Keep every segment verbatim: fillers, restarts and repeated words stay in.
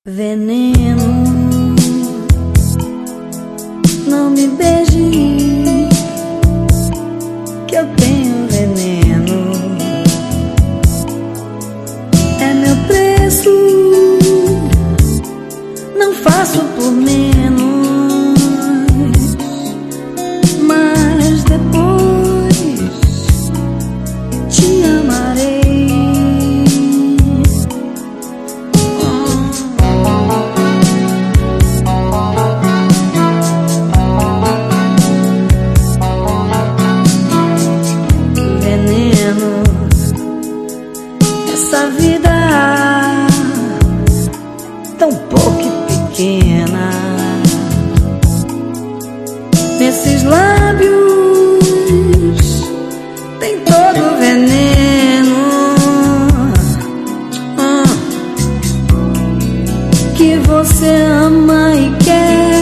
Veneno, não me beije, que eu tenho veneno. É meu preço, não faço por menos, mas depois te amarei. Essa vida tão pouco e pequena, nesses lábios tem todo o veneno ah, que você ama e quer.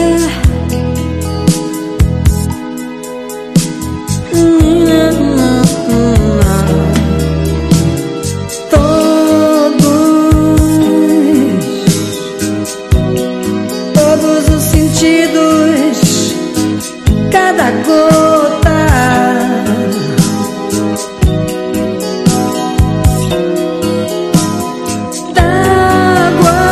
Cada gota d'água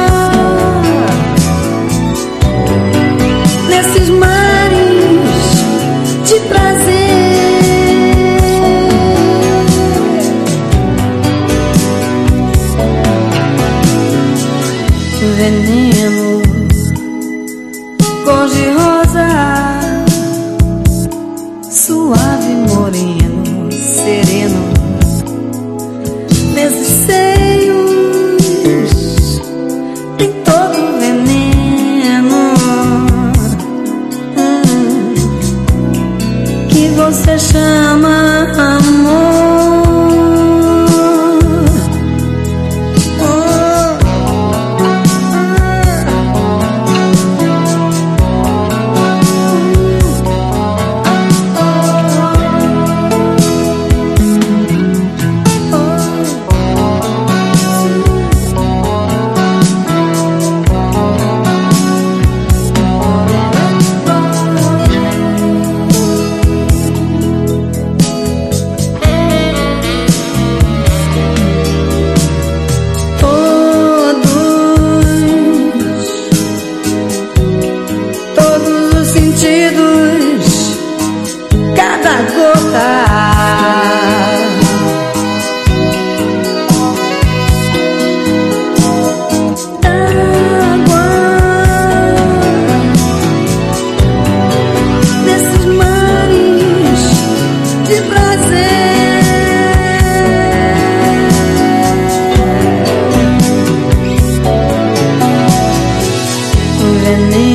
nesses mares de prazer, veneno cor de rosa, suave, moreno, sereno, nesses seios tem todo o veneno hum, que você chama amor. Cada gota d'água nesses mares de prazer, veneno.